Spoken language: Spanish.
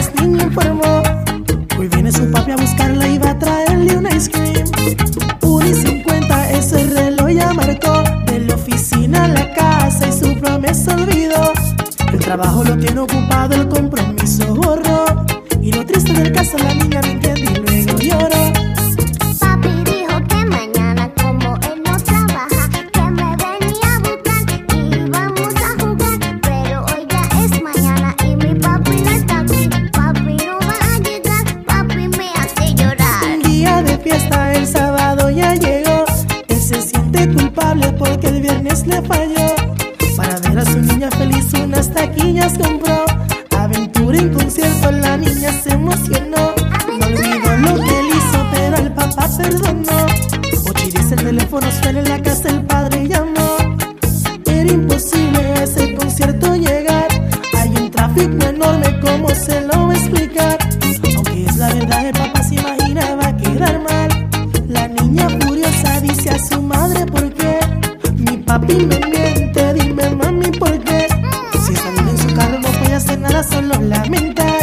vez niño informó. Hoy viene su papi a buscarla y va a traerle un ice cream. 1:50 ese reloj ya marcó. De la oficina a la casa y su promesa olvidó. El trabajo lo tiene ocupado, el compromiso borró. Y lo triste del caso, la niña no entiende y luego lloró. Papi dijo que mañana, como él no trabaja, que me venía a buscar y vamos a jugar. Pero hoy ya es mañana y mi papi no está aquí. Papi no va a llegar, papi me hace llorar. Un día de fiesta, el sábado ya llegó. Él se siente culpable porque el viernes le falló. Para ver a su niña feliz unas taquillas compró. Aventura en concierto, la niña se emocionó. No olvidó lo que él hizo, pero el papá perdonó. Ochi dice el teléfono suena en la casa, el padre llamó. Era imposible a ese concierto llegar. Hay un tráfico enorme, ¿cómo se lo va a explicar? Aunque es la verdad, el papá se imagina va a quedar mal. La niña furiosa dice a su madre: ¿por qué? Mi papi me miente, dime mami, ¿por qué? Si está bien en su carro no puede hacer nada, solo lamenta.